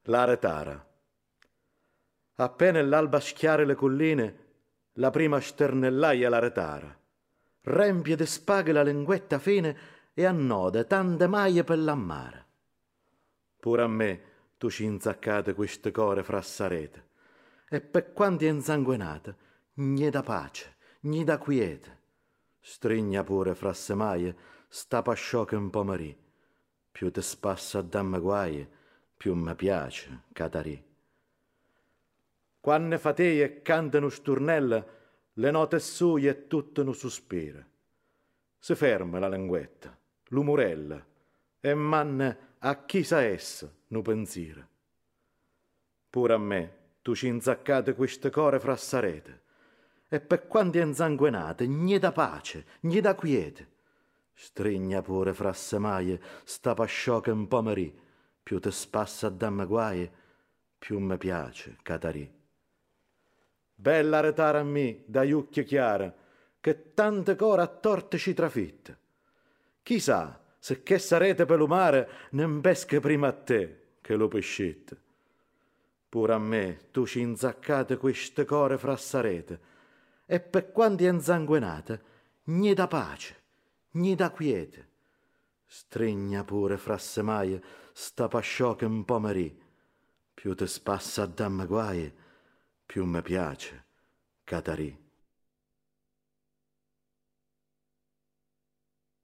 La retara. Appena l'alba schiare le colline, la prima sternellaia la retara. Rempie de spaghe la linguetta fine e annoda tante maglie per l'ammare. Pure a me tu ci inzaccate queste core frassarete, e per quanti è insanguinata, gni da pace, gni da quiete. Strigna pure frasse maie, sta pasciò che un po' marì. Più te spassa a damme guaie, più mi piace, Catarì. Quanne fatei e cantano sturnella, le note sue e tutto nu sospira. Si ferma la linguetta, l'umurella, e manne a chi sa essa nu pensiero. Pure a me tu ci inzaccate queste core frassarete, e per quanti insanguinate, gni da pace, gni da quiete. Strigna pure frasse maie, sta pasciò che un po' marì, più te spassa a damme guaie, più mi piace, Catarì. Bella retara a me, da iucchie chiara, che tante core a torte ci trafitte. Chissà se che sarete per lo mare, ne pesche prima a te che lo pescette. Pure a me tu ci inzaccate queste core frassarete, e per quanti insanguinate, gni da pace, gni da quiete. Strigna pure frasse maie, sta pasciò che un po' marì, più te spassa a damme guaie, più mi piace, Catarì.